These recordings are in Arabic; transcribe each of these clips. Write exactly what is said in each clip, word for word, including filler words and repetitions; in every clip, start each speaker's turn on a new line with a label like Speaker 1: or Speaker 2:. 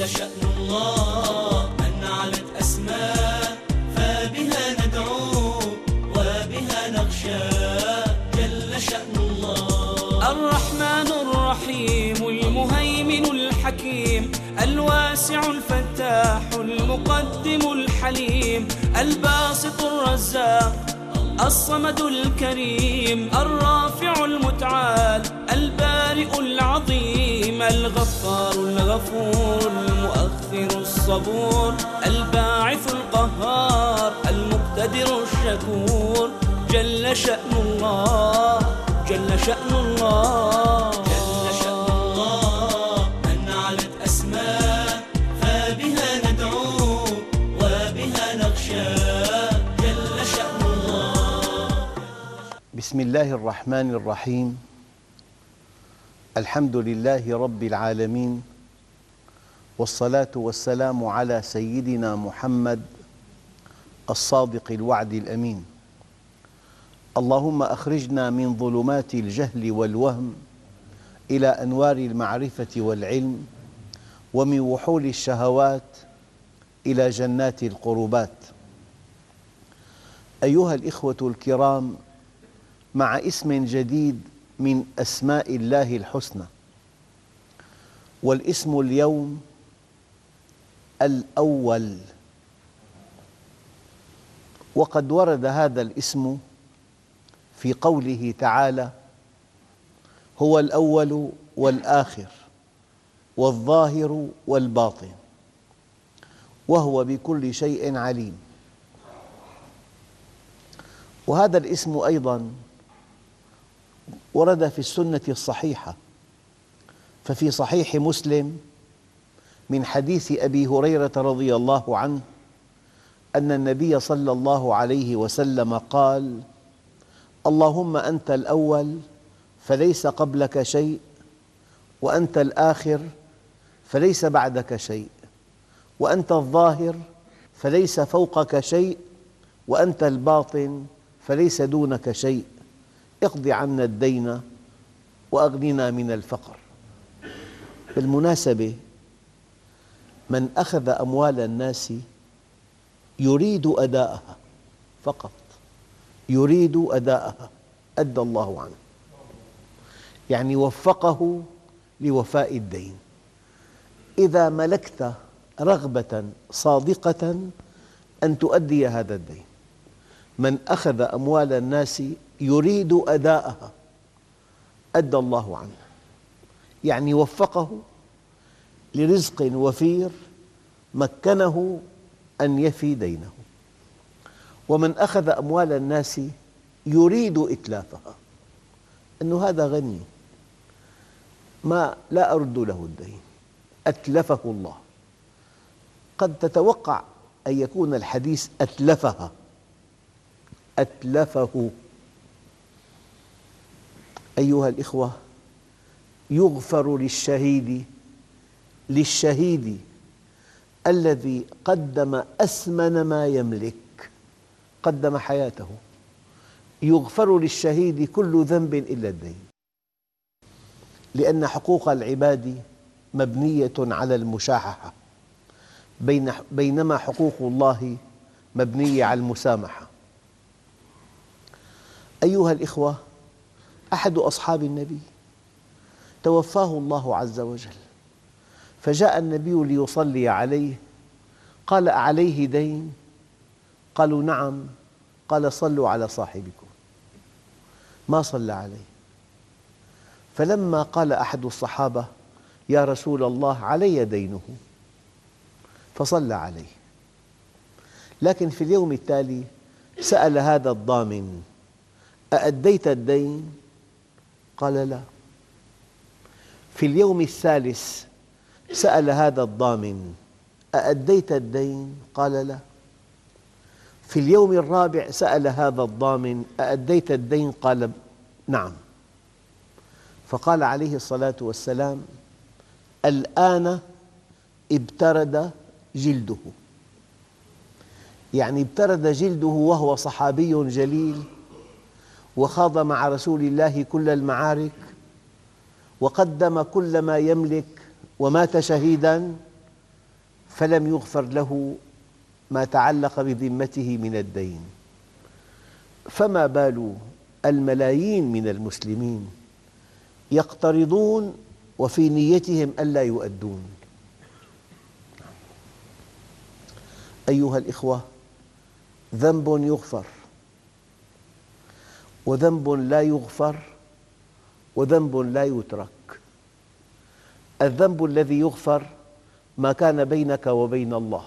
Speaker 1: شأن الله من علت أسماء فبها ندعو وبها نخشى جل شأن الله. الرحمن الرحيم المهيمن الحكيم الواسع الفتاح المقدم الحليم الباسط الرزاق الصمد الكريم الرافع المتعال البارئ العظيم الغفار الغفور المؤخر الصبور الباعث القهار المقتدر الشكور جل شأن الله جل شأن الله. جل شأن الله من علت أسماء فبها ندعو وبها نخشى جل شأن الله.
Speaker 2: بسم الله الرحمن الرحيم. الحمد لله رب العالمين، والصلاة والسلام على سيدنا محمد الصادق الوعد الأمين. اللهم أخرجنا من ظلمات الجهل والوهم إلى أنوار المعرفة والعلم، ومن وحول الشهوات إلى جنات القربات. أيها الإخوة الكرام، مع اسم جديد من أسماء الله الحسنى، والاسم اليوم الأول. وقد ورد هذا الاسم في قوله تعالى: هو الأول والآخر والظاهر والباطن وهو بكل شيء عليم. وهذا الاسم أيضاً ورد في السنة الصحيحة، ففي صحيح مسلم من حديث أبي هريرة رضي الله عنه أن النبي صلى الله عليه وسلم قال: اللهم أنت الأول فليس قبلك شيء، وأنت الآخر فليس بعدك شيء، وأنت الظاهر فليس فوقك شيء، وأنت الباطن فليس دونك شيء، اقض عنا الدين وأغننا من الفقر. بالمناسبة، من أخذ أموال الناس يريد أداءها فقط، يريد أداءها، أدى الله عنه، يعني وفقه لوفاء الدين. إذا ملكت رغبة صادقة أن تؤدي هذا الدين. من أخذ أموال الناس يريد أداءها أدى الله عنه، يعني وفقه لرزق وفير مكنه أن يفي دينه. ومن أخذ أموال الناس يريد إتلافها، أنه هذا غني ما لا أرد له الدين، أتلفه الله. قد تتوقع أن يكون الحديث أتلفها، أتلفه. أيها الإخوة، يغفر للشهيد للشهيد الذي قدم أثمن ما يملك، قدم حياته. يغفر للشهيد كل ذنب إلا الدين، لأن حقوق العباد مبنية على المشاححة، بينما حقوق الله مبنية على المسامحة. أيها الإخوة، أحد أصحاب النبي توفاه الله عز وجل، فجاء النبي ليصلي عليه، قال: أعليه دين؟ قالوا: نعم. قال: صلوا على صاحبكم. ما صلى عليه. فلما قال أحد الصحابة: يا رسول الله، علي دينه، فصلى عليه. لكن في اليوم التالي سأل هذا الضامن: أأديت الدين؟ قال: لا. في اليوم الثالث سأل هذا الضامن: أأديت الدين؟ قال: لا. في اليوم الرابع سأل هذا الضامن: أأديت الدين؟ قال: نعم. فقال عليه الصلاة والسلام: الآن ابترد جلده، يعني ابترد جلده وهو صحابي جليل، وخاض مع رسول الله كل المعارك، وقدم كل ما يملك، ومات شهيداً، فلم يغفر له ما تعلق بذمته من الدين، فما بال الملايين من المسلمين يقترضون وفي نيتهم ألا يؤدون؟ أيها الإخوة، ذنب يغفر وذنب لا يغفر وذنب لا يترك. الذنب الذي يغفر ما كان بينك وبين الله،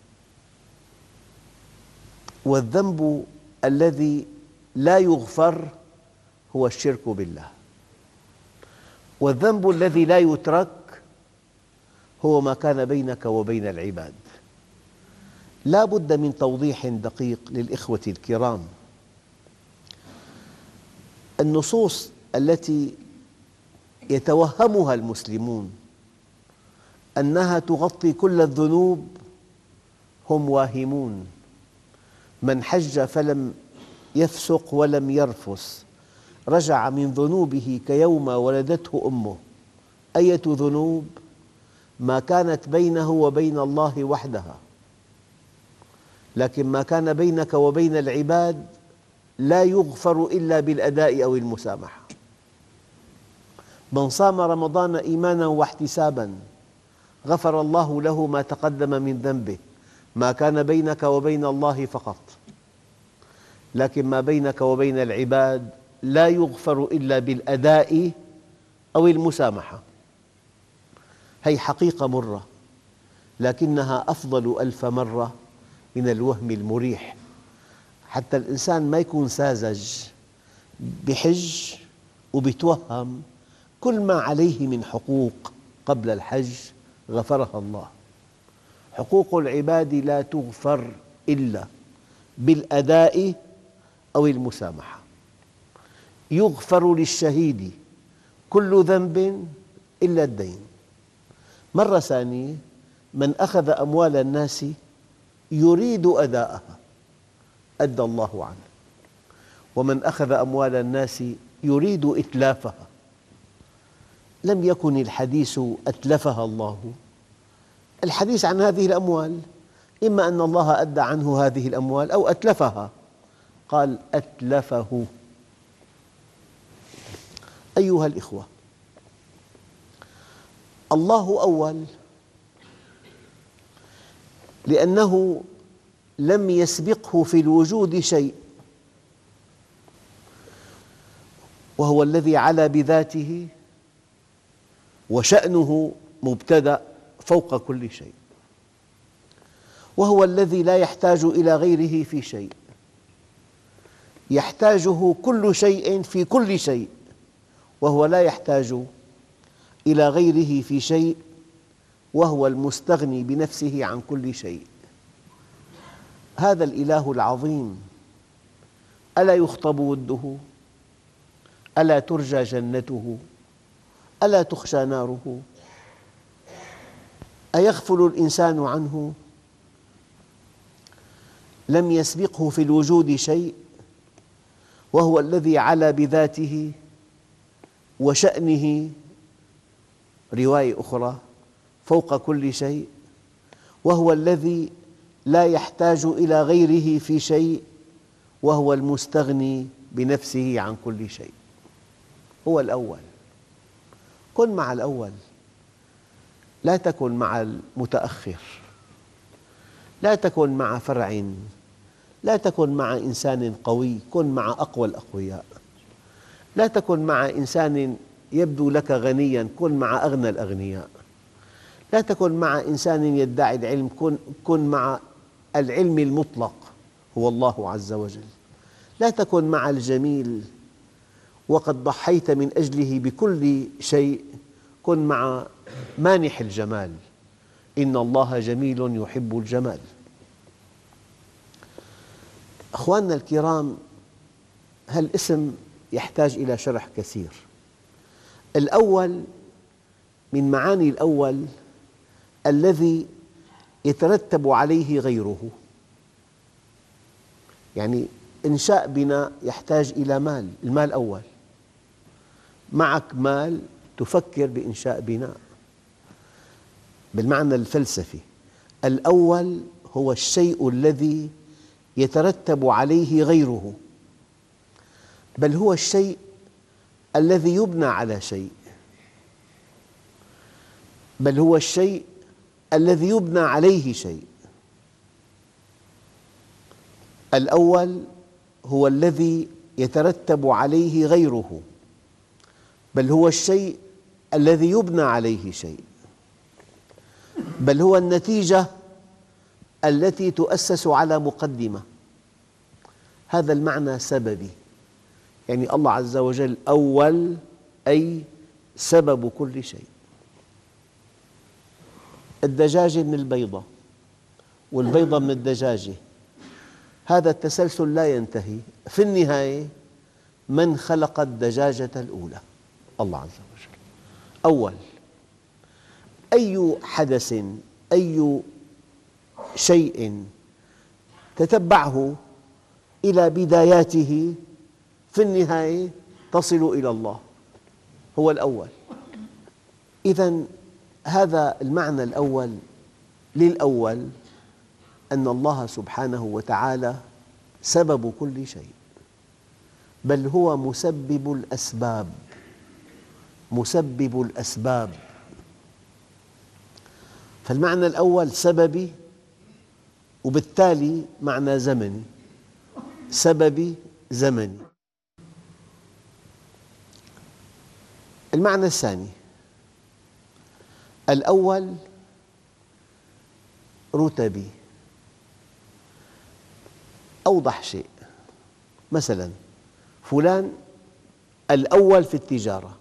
Speaker 2: والذنب الذي لا يغفر هو الشرك بالله، والذنب الذي لا يترك هو ما كان بينك وبين العباد. لا بد من توضيح دقيق للإخوة الكرام. النصوص التي يتوهمها المسلمون أنها تغطي كل الذنوب هم واهمون. من حج فلم يفسق ولم يرفث رجع من ذنوبه كيوم ولدته أمه. أية ذنوب؟ ما كانت بينه وبين الله وحدها، لكن ما كان بينك وبين العباد لا يغفر إلا بالأداء أو المسامحة. من صام رمضان إيمانا واحتسابا غفر الله له ما تقدم من ذنبه، ما كان بينك وبين الله فقط، لكن ما بينك وبين العباد لا يغفر إلا بالأداء أو المسامحة. هي حقيقة مرة، لكنها أفضل ألف مرة من الوهم المريح. حتى الإنسان ما يكون ساذج، بحج وبيتوهم كل ما عليه من حقوق قبل الحج غفرها الله. حقوق العباد لا تغفر إلا بالأداء أو المسامحة. يغفر للشهيد كل ذنب إلا الدين. مرة ثانية، من أخذ أموال الناس يريد أداءها أدى الله عنه، ومن أخذ أموال الناس يريد إتلافها لم يكن الحديث أتلفها الله. الحديث عن هذه الأموال إما أن الله أدى عنه هذه الأموال أو أتلفها، قال أتلفه. أيها الإخوة، الله أول لأنه لم يسبقه في الوجود شيء، وهو الذي علا بذاته وشأنه مبتدأ فوق كل شيء، وهو الذي لا يحتاج إلى غيره في شيء، يحتاجه كل شيء في كل شيء، وهو لا يحتاج إلى غيره في شيء، وهو المستغني بنفسه عن كل شيء. هذا الإله العظيم ألا يخطب وده؟ ألا ترجى جنته؟ ألا تخشى ناره؟ أيغفل الإنسان عنه؟ لم يسبقه في الوجود شيء، وهو الذي علا بذاته وشأنه، رواية أخرى، فوق كل شيء، وهو الذي لا يحتاج إلى غيره في شيء، وهو المستغني بنفسه عن كل شيء. هو الأول. كن مع الأول، لا تكن مع المتأخر، لا تكن مع فرع، لا تكن مع إنسان قوي، كن مع أقوى الأقوياء. لا تكن مع إنسان يبدو لك غنياً، كن مع أغنى الأغنياء. لا تكن مع إنسان يدعي العلم، كن, كن مع العلم المطلق هو الله عز وجل. لا تكن مع الجميل وقد ضحيت من أجله بكل شيء، كن مع مانح الجمال، إن الله جميل يحب الجمال. أخواننا الكرام، هالاسم يحتاج إلى شرح كثير. الأول من معاني الأول الذي يترتب عليه غيره، يعني إنشاء بناء يحتاج إلى مال، المال أول. معك مال تفكر بإنشاء بناء بالمعنى الفلسفي. الأول هو الشيء الذي يترتب عليه غيره، بل هو الشيء الذي يبنى على شيء، بل هو الشيء الذي يبنى عليه شيء. الأول هو الذي يترتب عليه غيره، بل هو الشيء الذي يبنى عليه شيء، بل هو النتيجة التي تؤسس على مقدمة. هذا المعنى سببي، يعني الله عز وجل أول، أي سبب كل شيء. الدجاجة من البيضة والبيضة من الدجاجة، هذا التسلسل لا ينتهي. في النهاية من خلق الدجاجة الأولى؟ الله عز وجل. أول، أي حدث، أي شيء تتبعه إلى بداياته في النهاية تصل إلى الله، هو الأول. إذن هذا المعنى الأول للأول، أن الله سبحانه وتعالى سبب كل شيء، بل هو مسبب الأسباب، مسبب الأسباب. فالمعنى الأول سببي، وبالتالي معنى زمني، سببي زمني. المعنى الثاني، الأول رتبي. أوضح شيء، مثلاً فلان الأول في التجارة،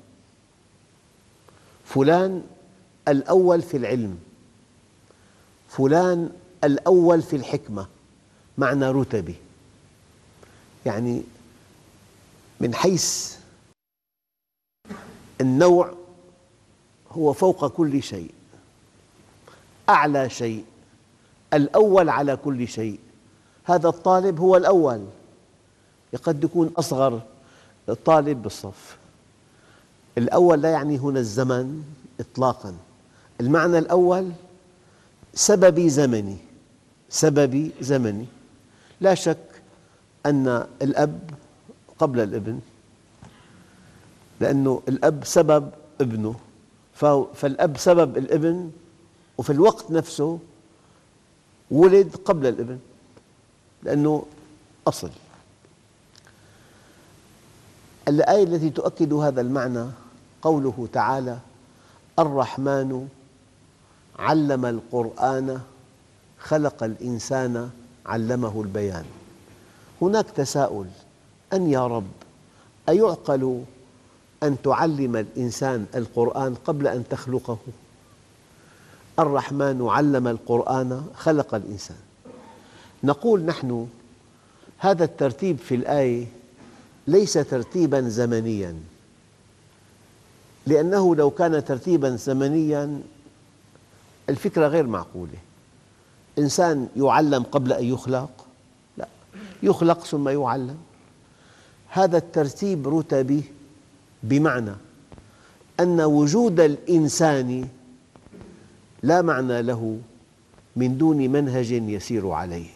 Speaker 2: فلان الأول في العلم، فلان الأول في الحكمة، معنى رتبي. يعني من حيث النوع هو فوق كل شيء، أعلى شيء، الأول على كل شيء. هذا الطالب هو الأول، قد يكون أصغر طالب بالصف. الأول لا يعني هنا الزمن إطلاقاً، المعنى الأول سببي زمني، سببي زمني. لا شك أن الأب قبل الابن، لأنه الأب سبب ابنه، فالأب سبب الابن، وفي الوقت نفسه ولد قبل الابن لأنه أصل. الآية التي تؤكد هذا المعنى قوله تعالى: الرحمن علم القرآن خلق الإنسان علمه البيان. هناك تساؤل: أن يا رب، أيعقل أن تعلم الإنسان القرآن قبل أن تخلقه؟ الرحمن علم القرآن خلق الإنسان. نقول نحن هذا الترتيب في الآية ليس ترتيباً زمنياً، لأنه لو كان ترتيباً زمنياً الفكرة غير معقولة. إنسان يعلم قبل أن يخلق؟ لا، يخلق ثم يعلم. هذا الترتيب رتبي، بمعنى أن وجود الإنسان لا معنى له من دون منهج يسير عليه.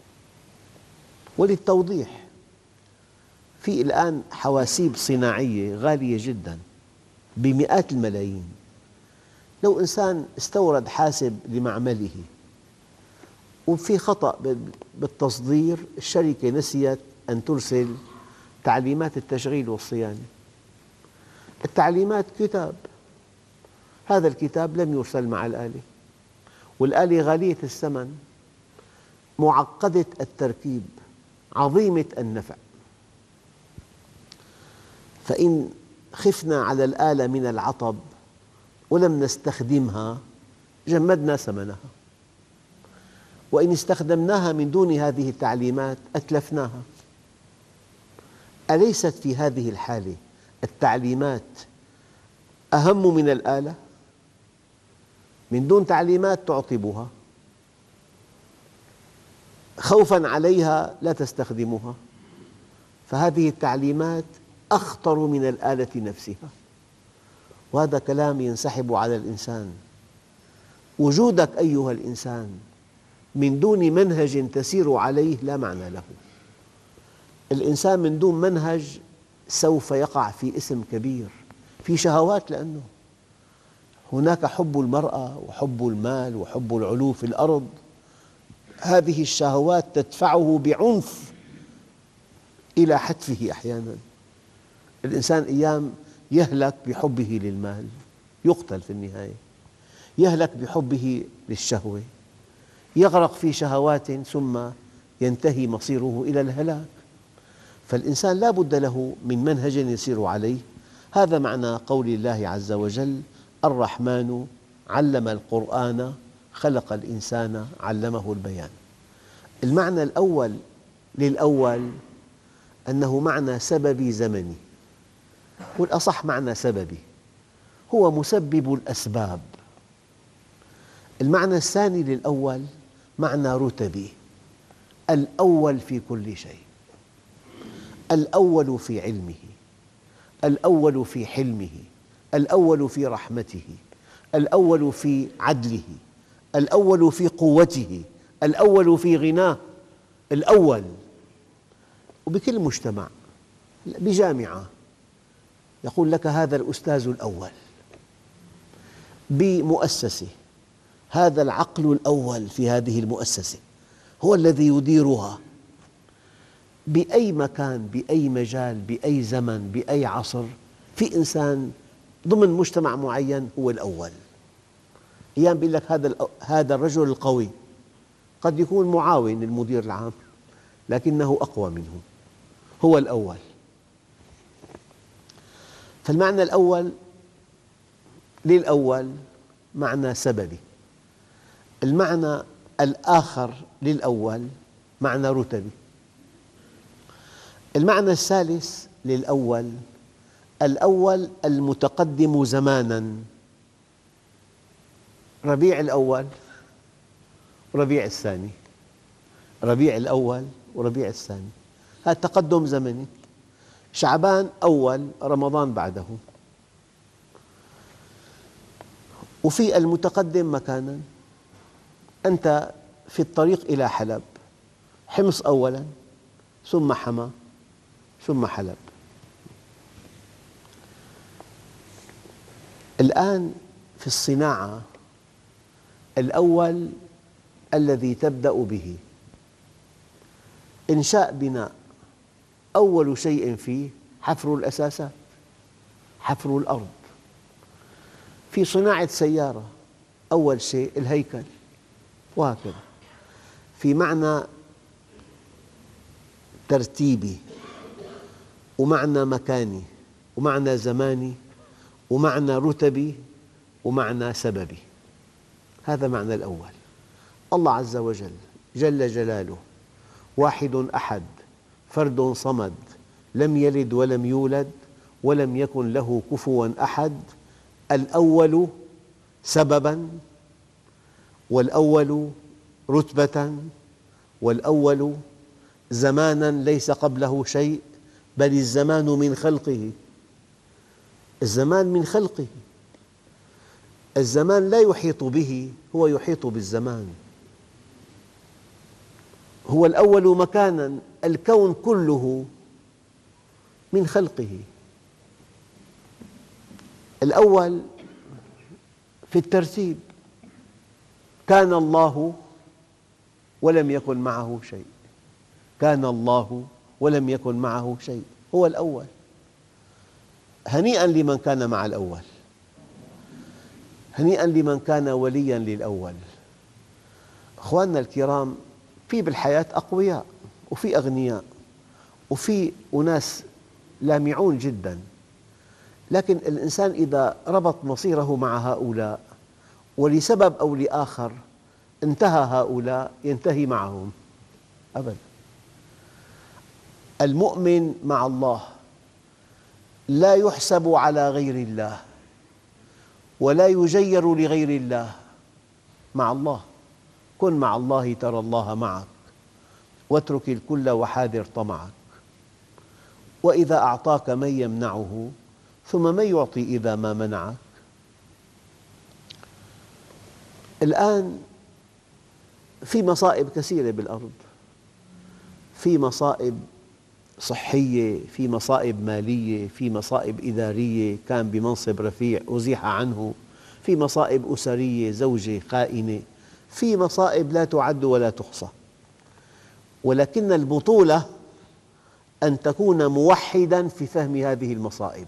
Speaker 2: وللتوضيح، في الآن حواسيب صناعية غالية جداً بمئات الملايين. لو إنسان استورد حاسب لمعمله وفي خطأ بالتصدير، الشركة نسيت أن ترسل تعليمات التشغيل والصيانة. التعليمات كتاب، هذا الكتاب لم يرسل مع الآلة، والآلة غالية الثمن، معقدة التركيب، عظيمة النفع. فإن خفنا على الآلة من العطب ولم نستخدمها جمدنا ثمنها، وإن استخدمناها من دون هذه التعليمات أتلفناها. أليست في هذه الحالة التعليمات أهم من الآلة؟ من دون تعليمات تعطبها، خوفاً عليها لا تستخدمها، فهذه التعليمات أخطر من الآلة نفسها. وهذا كلام ينسحب على الإنسان. وجودك أيها الإنسان من دون منهج تسير عليه لا معنى له. الإنسان من دون منهج سوف يقع في إثم كبير، في شهوات، لأنه هناك حب المرأة وحب المال وحب العلو في الأرض، هذه الشهوات تدفعه بعنف إلى حتفه أحياناً. الإنسان أيام يهلك بحبه للمال، يقتل في النهاية، يهلك بحبه للشهوة، يغرق في شهوات ثم ينتهي مصيره إلى الهلاك. فالإنسان لا بد له من منهج يسير عليه. هذا معنى قول الله عز وجل: الرحمن علم القرآن خلق الإنسان علمه البيان. المعنى الأول للأول أنه معنى سببي زمني، والأصح معنى سببي، هو مسبب الأسباب. المعنى الثاني للأول معنى رتبي، الأول في كل شيء، الأول في علمه، الأول في حلمه، الأول في رحمته، الأول في عدله، الأول في قوته، الأول في غناه، الأول. وبكل مجتمع، بجامعة يقول لك هذا الأستاذ الأول، بمؤسسة هذا العقل الأول في هذه المؤسسة، هو الذي يديرها. بأي مكان، بأي مجال، بأي زمن، بأي عصر، في إنسان ضمن مجتمع معين هو الأول. أيام يقول لك هذا هذا الرجل القوي قد يكون معاون للمدير العام، لكنه أقوى منه، هو الأول. فالمعنى الأول للأول معنى سببي. المعنى الآخر للأول معنى رتبي. المعنى الثالث للأول: الأول المتقدم زماناً. ربيع الأول وربيع الثاني، ربيع الأول وربيع الثاني، هذا تقدم زمني. شعبان أول، رمضان بعده. وفي المتقدم مكاناً، أنت في الطريق إلى حلب، حمص أولاً ثم حما ثم حلب. الآن في الصناعة، الأول الذي تبدأ به إنشاء بناء، أول شيء فيه حفر الأساسات، حفر الأرض. في صناعة سيارة، أول شيء الهيكل، وهكذا. في معنى ترتيبي، ومعنى مكاني، ومعنى زماني، ومعنى رتبي، ومعنى سببي. هذا معنى الأول. الله عز وجل جل جلاله واحد أحد، فرد صمد، لم يلد ولم يولد ولم يكن له كفواً أحد. الأول سبباً، والأول رتبة، والأول زماناً ليس قبله شيء، بل الزمان من خلقه. الزمان من خلقه، الزمان لا يحيط به، هو يحيط بالزمان. هو الأول مكاناً، الكون كله من خلقه. الأول في الترتيب، كان الله ولم يكن معه شيء، كان الله ولم يكن معه شيء، هو الأول. هنيئاً لمن كان مع الأول، هنيئاً لمن كان ولياً للأول. أخواننا الكرام، في بالحياة أقوياء، وفي أغنياء، وفي أناس لامعون جداً، لكن الإنسان إذا ربط مصيره مع هؤلاء ولسبب أو لآخر انتهى هؤلاء، ينتهي معهم أبداً. المؤمن مع الله لا يحسب على غير الله، ولا يجير لغير الله. مع الله، كن مع الله ترى الله معك، واترك الكل وحاذر طمعك. وإذا أعطاك من يمنعه، ثم من يعطي إذا ما منعك. الآن في مصائب كثيرة بالأرض، في مصائب صحية، في مصائب مالية، في مصائب إدارية، كان بمنصب رفيع أزيح عنه، في مصائب أسرية، زوجة خائنة، في مصائب لا تعد ولا تحصى. ولكن البطولة أن تكون موحداً في فهم هذه المصائب.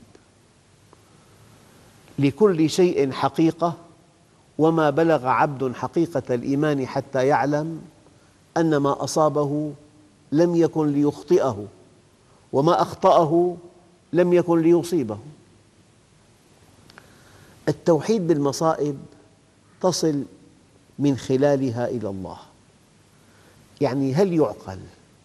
Speaker 2: لكل شيء حقيقة، وما بلغ عبد حقيقة الإيمان حتى يعلم أن ما أصابه لم يكن ليخطئه، وما أخطأه لم يكن ليصيبه. التوحيد بالمصائب تصل من خلالها إلى الله. يعني هل يعقل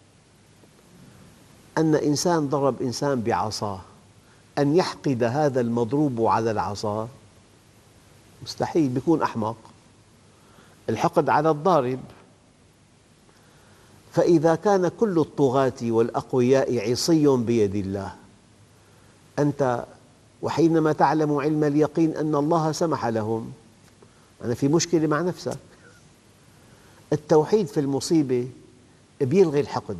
Speaker 2: أن إنسان ضرب إنسان بعصاه أن يحقد هذا المضروب على العصا؟ مستحيل، بيكون أحمق. الحقد على الضارب. فإذا كان كل الطغاة والأقوياء عصي بيد الله، أنت وحينما تعلم علم اليقين أن الله سمح لهم، أنا في مشكلة مع نفسك. التوحيد في المصيبة بيلغي الحقد.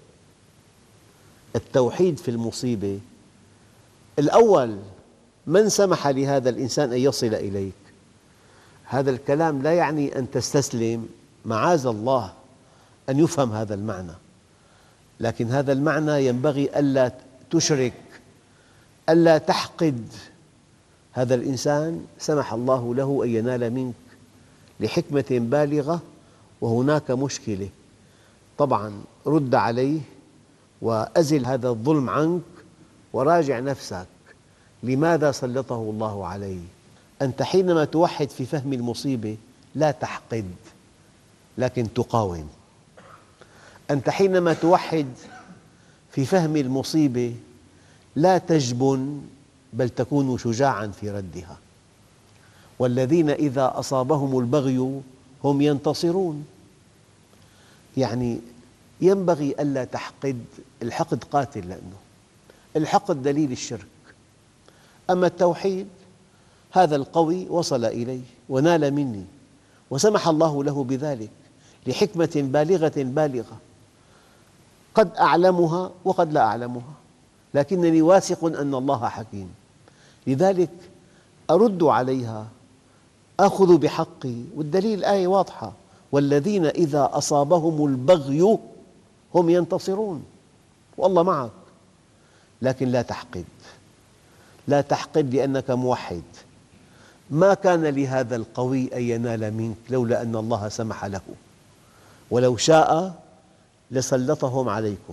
Speaker 2: التوحيد في المصيبة الأول، من سمح لهذا الإنسان أن يصل إليك؟ هذا الكلام لا يعني أن تستسلم، معاذ الله أن يفهم هذا المعنى، لكن هذا المعنى ينبغي ألا تشرك، ألا تحقد. هذا الإنسان سمح الله له أن ينال منك لحكمة بالغة، وهناك مشكلة. طبعاً رد عليه وأزل هذا الظلم عنك، وراجع نفسك، لماذا سلطه الله علي؟ أنت حينما توحد في فهم المصيبة لا تحقد، لكن تقاوم. أنت حينما توحد في فهم المصيبة لا تجبن، بل تكون شجاعاً في ردها. والذين إذا أصابهم البغي هم ينتصرون. يعني ينبغي ألا تحقد. الحقد قاتل، لأنه الحقد دليل الشرك. أما التوحيد، هذا القوي وصل إلي ونال مني، وسمح الله له بذلك لحكمة بالغة بالغة، قد أعلمها وقد لا أعلمها، لكنني واثق أن الله حكيم. لذلك أرد عليها، آخذ بحقي، والدليل الآية واضحة: والذين إذا أصابهم البغي هم ينتصرون، والله معك. لكن لا تحقد، لا تحقد، لأنك موحد. ما كان لهذا القوي أن ينال منك لولا أن الله سمح له، ولو شاء لسلطهم عليكم.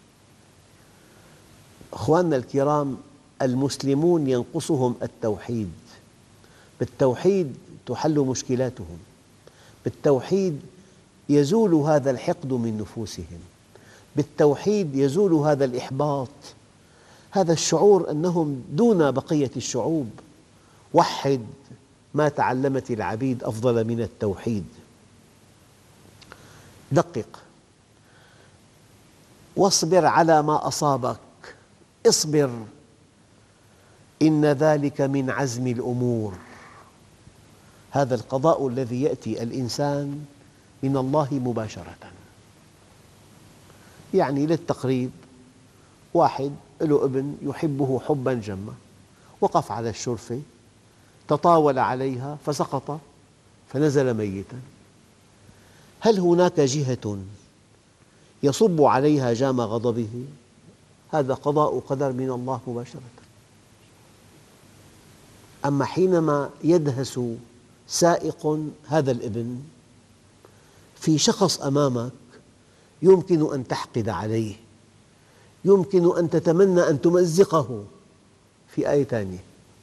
Speaker 2: أخواننا الكرام، المسلمون ينقصهم التوحيد. بالتوحيد تحل مشكلاتهم، بالتوحيد يزول هذا الحقد من نفوسهم، بالتوحيد يزول هذا الإحباط، هذا الشعور أنهم دون بقية الشعوب. وحد ما تعلمت العبيد أفضل من التوحيد. دقق، واصبر على ما أصابك، اصبر، إن ذلك من عزم الأمور. هذا القضاء الذي يأتي الإنسان من الله مباشرة. يعني للتقريب، واحد له ابن يحبه حباً جماً، وقف على الشرفة، تطاول عليها فسقط فنزل ميتاً. هل هناك جهة يصب عليها جام غضبه؟ هذا قضاء قدر من الله مباشرة. أما حينما يدهس سائق هذا الابن في شخص أمامك، يمكن أن تحقد عليه، يمكن أن تتمنى أن تمزقه. في آية ثانية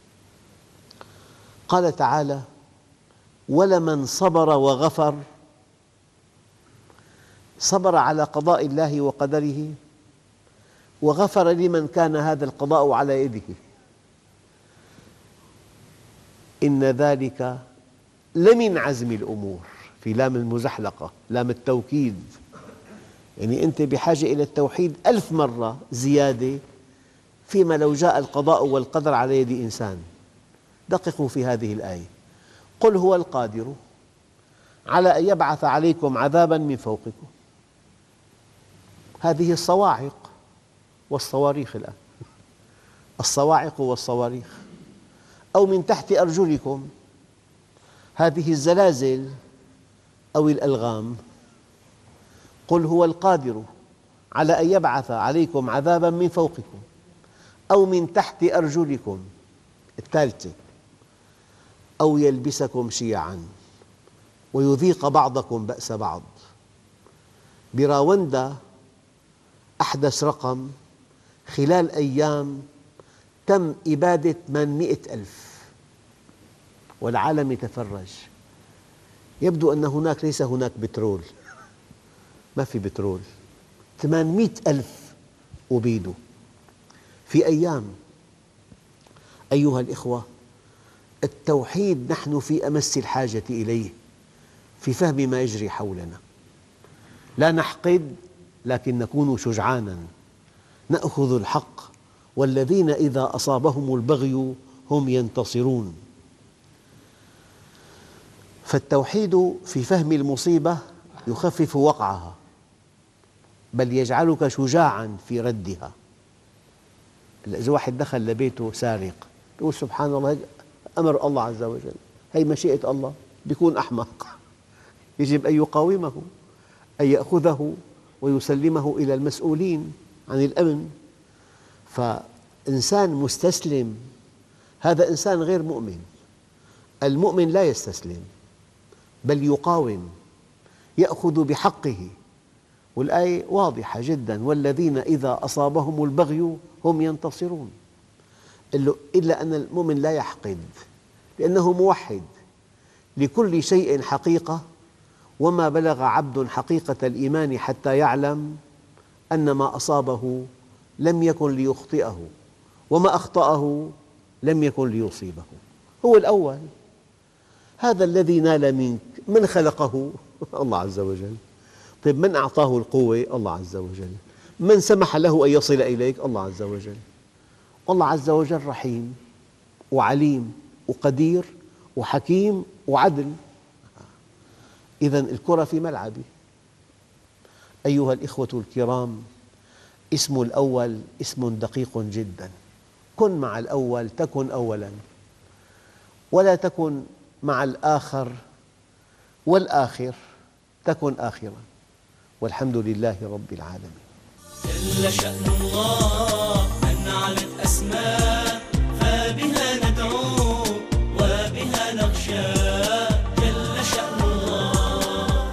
Speaker 2: قال تعالى: ولمن صبر وغفر. صبر على قضاء الله وقدره، وغفر لمن كان هذا القضاء على يده. إن ذلك لمن عزم الأمور، في لام المزحلقة، لام التوكيد. يعني أنت بحاجة إلى التوحيد ألف مرة زيادة فيما لو جاء القضاء والقدر على يد إنسان. دققوا في هذه الآية: قل هو القادر على أن يبعث عليكم عذابا من فوقكم. هذه الصواعق والصواريخ الآن، الصواعق والصواريخ. أو من تحت أرجلكم، هذه الزلازل أو الألغام. قل هو القادر على أن يبعث عليكم عذابا من فوقكم أو من تحت أرجلكم، الثالثة، أو يلبسكم شيعاً ويذيق بعضكم بأس بعض. براوندا أحدث رقم: خلال أيام تم إبادة ثمانمئة ألف، والعالم يتفرج. يبدو أن هناك ليس هناك بترول، ما في بترول. ثمانمئة ألف أبيدوا في أيام. أيها الإخوة، التوحيد نحن في أمس الحاجة إليه في فهم ما يجري حولنا. لا نحقد، لكن نكون شجعاناً، نأخذ الحق، والذين إذا أصابهم البغي هم ينتصرون. فالتوحيد في فهم المصيبة يخفف وقعها، بل يجعلك شجاعاً في ردها. إذا واحد دخل لبيته سارق، يقول سبحان الله، أمر الله عز وجل، هي مشيئة الله، بيكون أحمق. يجب أن يقاومه، أن يأخذه ويسلمه إلى المسؤولين عن الأمن. فإنسان مستسلم هذا إنسان غير مؤمن. المؤمن لا يستسلم، بل يقاوم، يأخذ بحقه. والآية واضحة جدا: والذين إذا أصابهم البغي هم ينتصرون. إلا أن المؤمن لا يحقد، لأنه موحد. لكل شيء حقيقة، وما بلغ عبد حقيقة الإيمان حتى يعلم أن ما أصابه لم يكن ليخطئه، وما أخطأه لم يكن ليصيبه. هو الأول. هذا الذي نال منك من خلقه؟ الله عز وجل. طيب من أعطاه القوة؟ الله عز وجل. من سمح له أن يصل إليك؟ الله عز وجل. الله عز وجل رحيم وعليم وقدير وحكيم وعدل. إذن الكرة في ملعبي. أيها الإخوة الكرام، اسم الأول اسم دقيق جدا. كن مع الأول تكن أولاً، ولا تكن مع الآخر والآخر تكن آخراً. والحمد لله رب العالمين.
Speaker 1: جل شأن الله أن علت أسماء، فبها ندعو وبها نخشى. جل شأن الله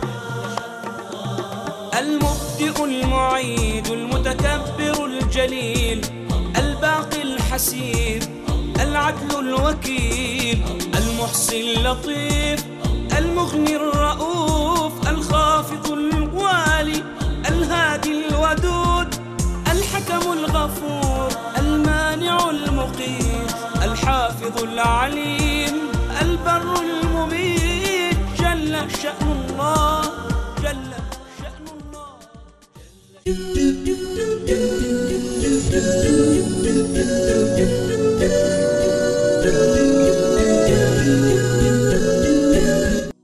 Speaker 1: المبدئ المعيد المتكبر الجليل، الباقي الحسيب، العدل الوكيل، المحصي اللطيف، المغني الرؤوف، الخافض الوالي، الهادي الودود، الحكم الغفور، المانع المقيت، الحافظ العليم، البر المميت. جل شأن الله